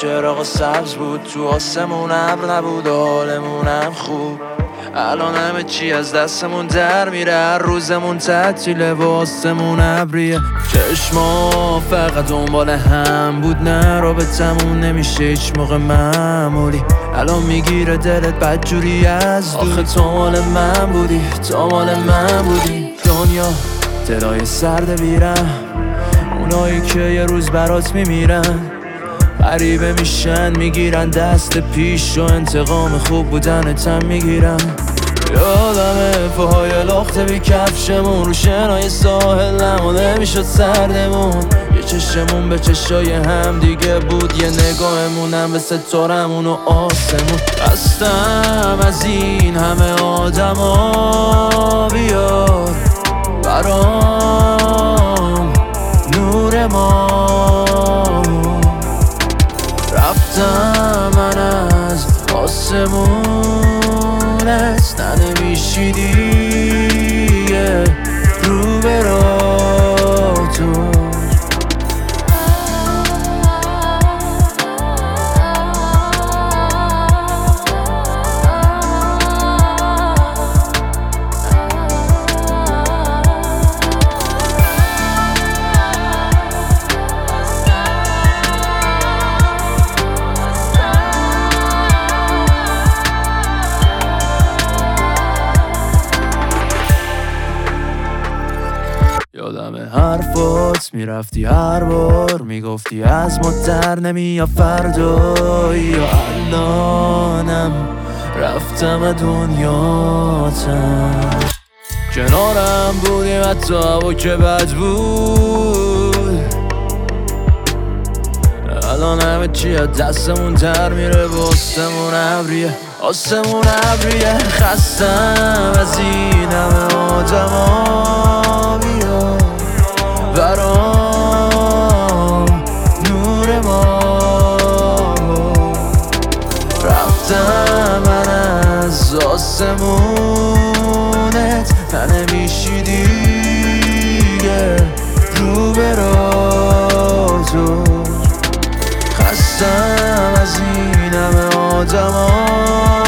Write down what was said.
چراغ سبز بود، تو آسمون ابر نبود و حالمونم خوب. الان همه چی از دستمون در میره، هر روزمون تعطیله و آسمون ابریه. چشما فقط دنبال هم بود، نه رابطمون نمیشه هیچ موقع معمولی. الان میگیره دلت بدجوری از دور، آخه تو مال من بودی، تو مال من بودی. دنیا دلای سرد بیرم، اونایی که یه روز برات میمیرن غریبه میشن، میگیرن دست پیش و انتقام خوب بودنتم میگیرن. یادمه پاهای لخته بی کفشمون رو شنای ساحل، اما نمیشد سردمون. یه چشمون به چشای هم دیگه بود، یه نگاهمونم به ستارمون و آسمون. خستم از این همه آدما، بیار برام نور ما. رفتم من از آسمونت، ننمیشی دیگه رو به راتون. یادمه حرفات میرفتی هر بار، میگفتی از ما در نمیاد فردایی. یا الانم رفتم دنیاتم، کنارم بودیم حتی هوا که بد بود. الان همه چی از دستمون در میره و آسمون ابریه، آسمون ابریه. خستم از این همه آدما، بیار برام نور ما. رفتم من از آسمونت، ننمیشی دیگه رو به راتون. خستم از این همه آدما،